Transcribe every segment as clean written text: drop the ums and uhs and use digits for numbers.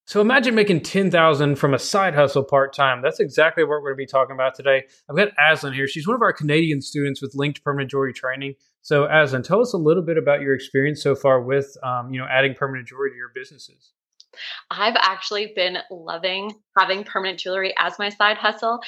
So imagine making 10,000 from a side hustle part-time. That's exactly what we're going to be talking about today. I've got Aslan here. She's one of our Canadian students with Linked Permanent Jewelry Training. So Aslan, tell us a little bit about your experience so far with, adding permanent jewelry to your businesses. I've actually been loving having permanent jewelry as my side hustle.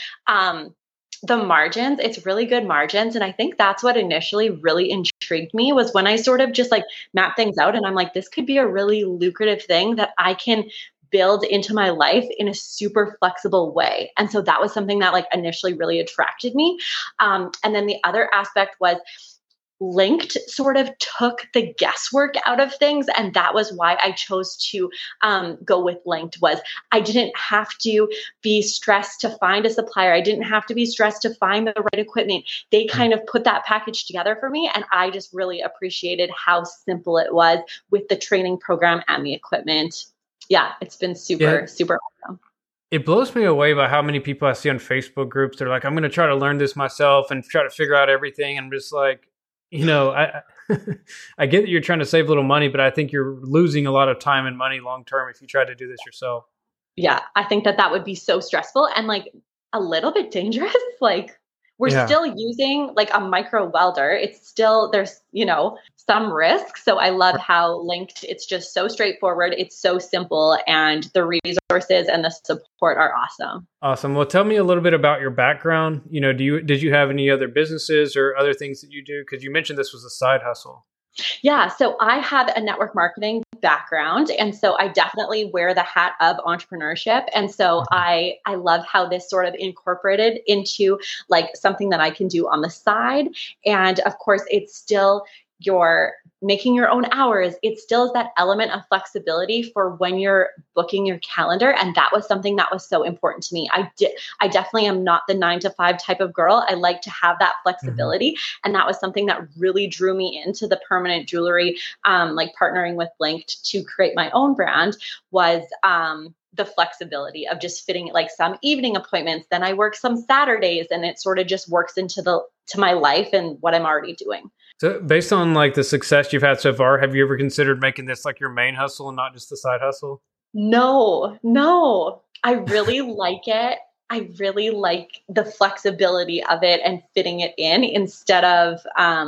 The margins, it's really good margins. And I think that's what initially really intrigued me was when I sort of just like map things out and I'm like, this could be a really lucrative thing that I can build into my life in a super flexible way. And so that was something that like initially really attracted me. And then the other aspect was Linked sort of took the guesswork out of things, and that was why I chose to go with Linked. Was I didn't have to be stressed to find a supplier. I didn't have to be stressed to find the right equipment. They kind of put that package together for me, and I just really appreciated how simple it was with the training program and the equipment. Yeah, it's been super awesome. It blows me away by how many people I see on Facebook groups. They're like, I'm going to try to learn this myself and try to figure out everything. And I'm just like, I I get that you're trying to save a little money, but I think you're losing a lot of time and money long term if you try to do this yourself. Yeah, I think that would be so stressful and like a little bit dangerous. Like we're still using like a micro welder. It's still, there's, some risk. So I love how Linked, it's just so straightforward. It's so simple and the resources and the support are awesome. Awesome. Well, tell me a little bit about your background. Did you have any other businesses or other things that you do? Because you mentioned this was a side hustle. Yeah. So I have a network marketing background. And so I definitely wear the hat of entrepreneurship. And so I love how this sort of incorporated into like something that I can do on the side. And of course, it's still you're making your own hours. It still is that element of flexibility for when you're booking your calendar. And that was something that was so important to me. I definitely am not the 9 to 5 type of girl. I like to have that flexibility. And that was something that really drew me into the permanent jewelry, like partnering with Linked to create my own brand was, the flexibility of just fitting like some evening appointments. Then I work some Saturdays and it sort of just works to my life and what I'm already doing. So based on like the success you've had so far, have you ever considered making this like your main hustle and not just the side hustle? No, I really like it. I really like the flexibility of it and fitting it in instead of,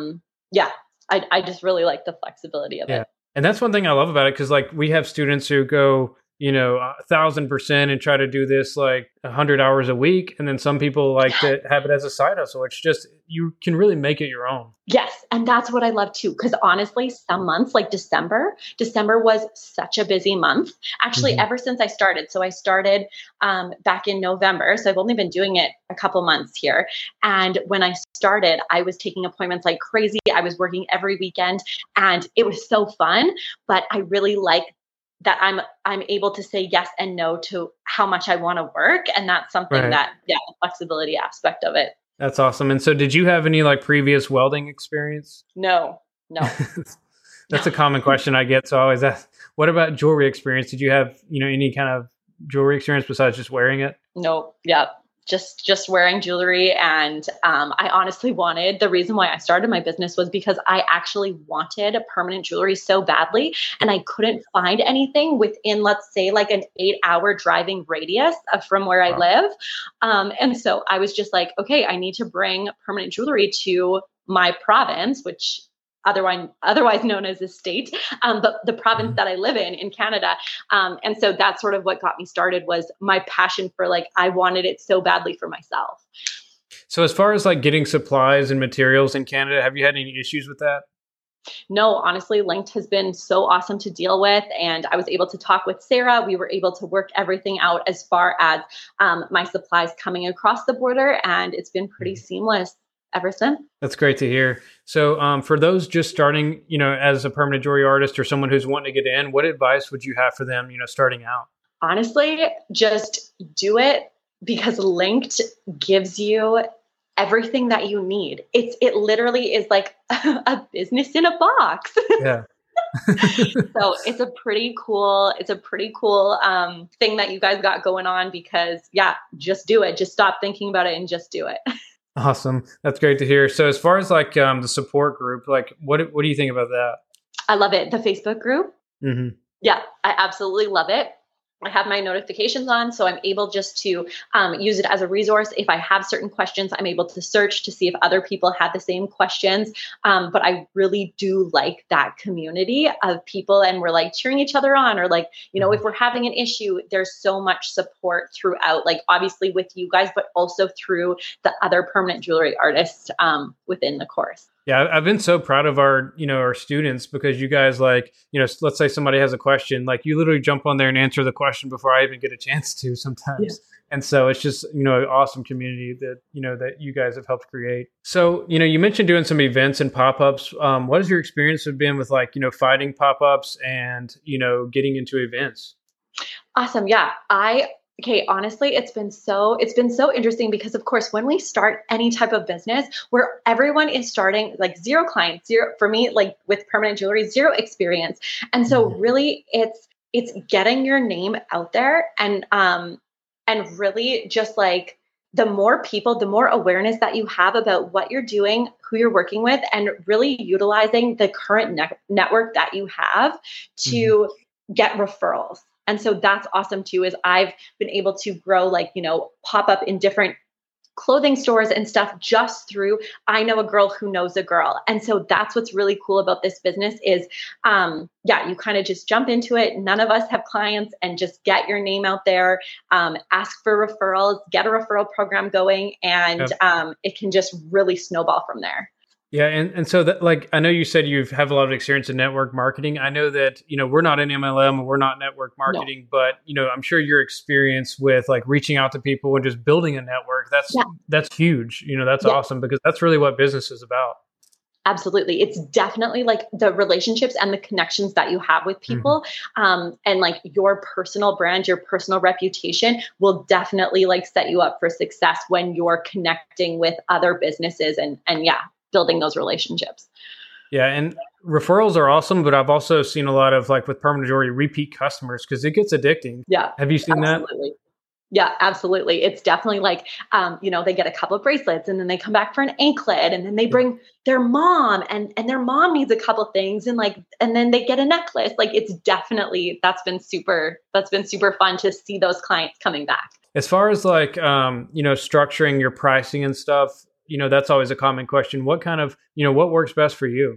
I just really like the flexibility of it. And that's one thing I love about it. Cause like we have students who go, 1,000% and try to do this like 100 hours a week. And then some people like to have it as a side hustle. It's just, you can really make it your own. Yes. And that's what I love too. Because honestly, some months like December was such a busy month. Actually, ever since I started. So I started back in November. So I've only been doing it a couple months here. And when I started, I was taking appointments like crazy. I was working every weekend and it was so fun. But I really like that I'm able to say yes and no to how much I want to work. And that's something the flexibility aspect of it. That's awesome. And so did you have any like previous welding experience? No. That's a common question I get. So I always ask, what about jewelry experience? Did you have, any kind of jewelry experience besides just wearing it? No. Yeah. Just wearing jewelry. And I honestly wanted, the reason why I started my business was because I actually wanted a permanent jewelry so badly. And I couldn't find anything within, let's say, like an 8-hour driving radius from where I live. And so I was just like, okay, I need to bring permanent jewelry to my province, which otherwise known as a state, but the province that I live in Canada. And so that's sort of what got me started was my passion for like, I wanted it so badly for myself. So as far as like getting supplies and materials in Canada, have you had any issues with that? No, honestly, Linked has been so awesome to deal with. And I was able to talk with Sarah. We were able to work everything out as far as my supplies coming across the border. And it's been pretty seamless ever since. That's great to hear. So for those just starting, as a permanent jewelry artist or someone who's wanting to get in, what advice would you have for them, starting out? Honestly, just do it because Linked gives you everything that you need. It literally is like a business in a box. Yeah. So it's a pretty cool thing that you guys got going on because just do it. Just stop thinking about it and just do it. Awesome. That's great to hear. So as far as like the support group, like what do you think about that? I love it. The Facebook group. Mm-hmm. Yeah, I absolutely love it. I have my notifications on, so I'm able just to use it as a resource. If I have certain questions, I'm able to search to see if other people had the same questions. But I really do like that community of people, and we're like cheering each other on, or like, if we're having an issue, there's so much support throughout, like obviously with you guys, but also through the other permanent jewelry artists within the course. Yeah, I've been so proud of our students, because you guys, like, let's say somebody has a question, like you literally jump on there and answer the question before I even get a chance to sometimes. Yeah. And so it's just, an awesome community that, that you guys have helped create. So, you mentioned doing some events and pop-ups. What has your experience been with finding pop-ups and, getting into events? Awesome. Yeah. Okay, honestly, it's been so interesting, because of course, when we start any type of business where everyone is starting like zero clients, zero, for me, like with permanent jewelry, zero experience. And so really it's getting your name out there, and really just like the more people, the more awareness that you have about what you're doing, who you're working with, and really utilizing the current network that you have to get referrals. And so that's awesome too, is I've been able to grow pop up in different clothing stores and stuff just through, I know a girl who knows a girl. And so that's what's really cool about this business is, you kind of just jump into it. None of us have clients, and just get your name out there, ask for referrals, get a referral program going, and it can just really snowball from there. Yeah. And so that, like, I know you said you have a lot of experience in network marketing. I know that, we're not in MLM, we're not network marketing, but, I'm sure your experience with like reaching out to people and just building a network, that's huge. That's awesome, because that's really what business is about. Absolutely. It's definitely like the relationships and the connections that you have with people, and like your personal brand, your personal reputation will definitely like set you up for success when you're connecting with other businesses and building those relationships. Yeah. And referrals are awesome, but I've also seen a lot of, like with permanent jewelry, repeat customers, because it gets addicting. Yeah. Have you seen absolutely. that? Yeah, absolutely. It's definitely like, they get a couple of bracelets, and then they come back for an anklet, and then they bring their mom, and their mom needs a couple things, and then they get a necklace. Like that's been super fun to see those clients coming back. As far as like, structuring your pricing and stuff, that's always a common question. What kind of, what works best for you?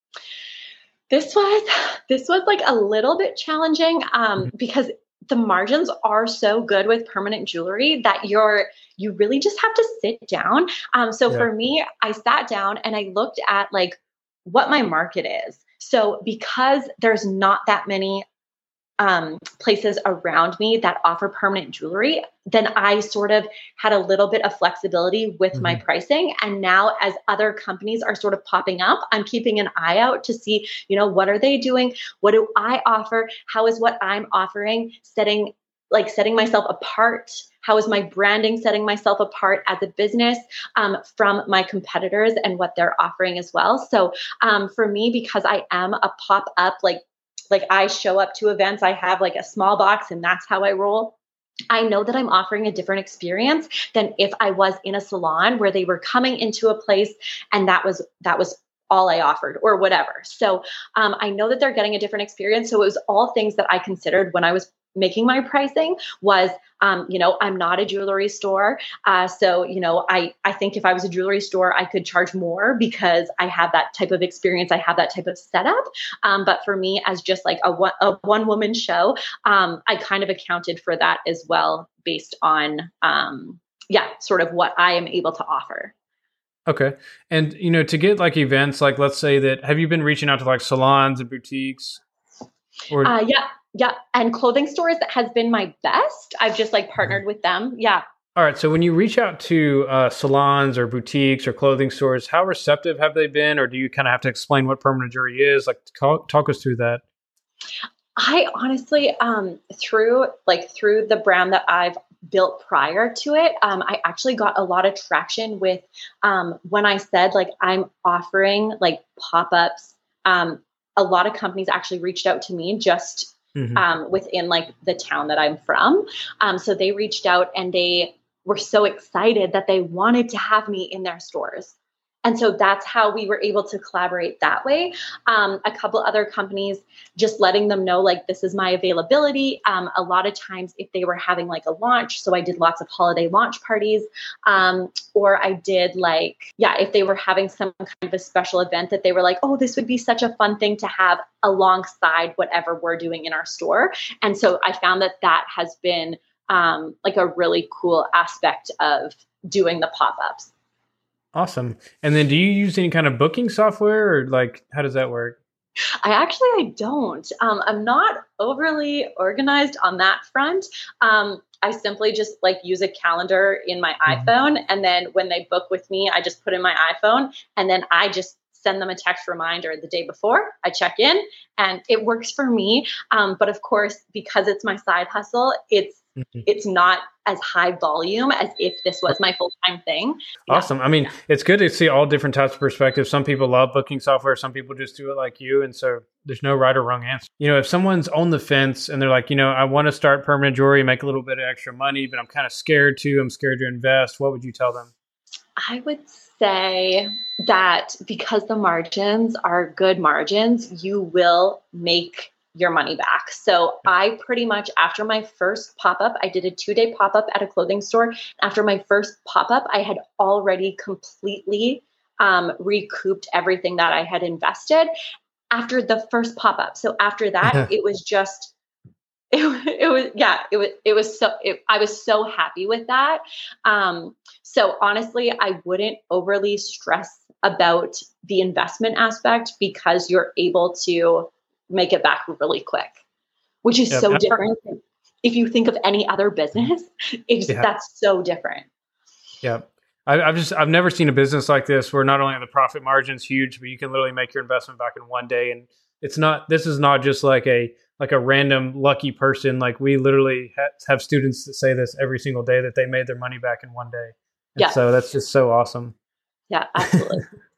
This was like a little bit challenging, because the margins are so good with permanent jewelry that you really just have to sit down. For me, I sat down and I looked at like what my market is. So because there's not that many places around me that offer permanent jewelry, then I sort of had a little bit of flexibility with my pricing. And now as other companies are sort of popping up, I'm keeping an eye out to see, what are they doing? What do I offer? How is what I'm offering setting myself apart? How is my branding setting myself apart as a business from my competitors and what they're offering as well? So for me, because I am a pop-up, like I show up to events, I have like a small box, and that's how I roll. I know that I'm offering a different experience than if I was in a salon where they were coming into a place and that was all I offered or whatever. So I know that they're getting a different experience. So it was all things that I considered when I was making my pricing was, I'm not a jewelry store. So I think if I was a jewelry store, I could charge more because I have that type of experience. I have that type of setup. But for me, as just like a one woman show, I kind of accounted for that as well based on, sort of what I am able to offer. Okay. And, to get like events, like let's say that, have you been reaching out to like salons and boutiques? Or Yeah. And clothing stores has been my best. I've just like partnered with them. Yeah. All right. So when you reach out to salons or boutiques or clothing stores, how receptive have they been? Or do you kind of have to explain what permanent jewelry is? Like talk us through that. I honestly, through the brand that I've built prior to it, I actually got a lot of traction with when I said like I'm offering like pop-ups. A lot of companies actually reached out to me just within like the town that I'm from. So they reached out and they were so excited that they wanted to have me in their stores. And so that's how we were able to collaborate that way. A couple other companies, just letting them know, like, this is my availability. A lot of times if they were having like a launch, so I did lots of holiday launch parties, or I did like, yeah, if they were having some kind of a special event that they were like, oh, this would be such a fun thing to have alongside whatever we're doing in our store. And so I found that that has been like a really cool aspect of doing the pop-ups. Awesome. And then do you use any kind of booking software, or like, how does that work? I don't. I'm not overly organized on that front. I simply just like use a calendar in my Mhm. iPhone. And then when they book with me, I just put in my iPhone and then I just send them a text reminder the day before. I check in and it works for me. But of course, because it's my side hustle, Mhm. it's not as high volume as if this was my full-time thing. Yeah. Awesome. I mean, it's good to see all different types of perspectives. Some people love booking software. Some people just do it like you. And so there's no right or wrong answer. If someone's on the fence and they're like, I want to start permanent jewelry, make a little bit of extra money, but I'm kind of scared to, I'm scared to invest. What would you tell them? I would say that because the margins are good margins, you will make your money back. So I pretty much, after my first pop-up, I did a 2-day pop-up at a clothing store. After my first pop-up, I had already completely recouped everything that I had invested after the first pop-up. So after that, it was just it was yeah it was so I was so happy with that. So honestly, I wouldn't overly stress about the investment aspect because you're able to make it back really quick, which is Yep. so different if you think of any other business. It's Yeah. That's so different. Yeah. I've never seen a business like this where not only are the profit margins huge, but you can literally make your investment back in one day. And this is not just like a random lucky person. Like, we literally have students that say this every single day, that they made their money back in one day. And Yeah, so that's just so awesome. yeah, absolutely.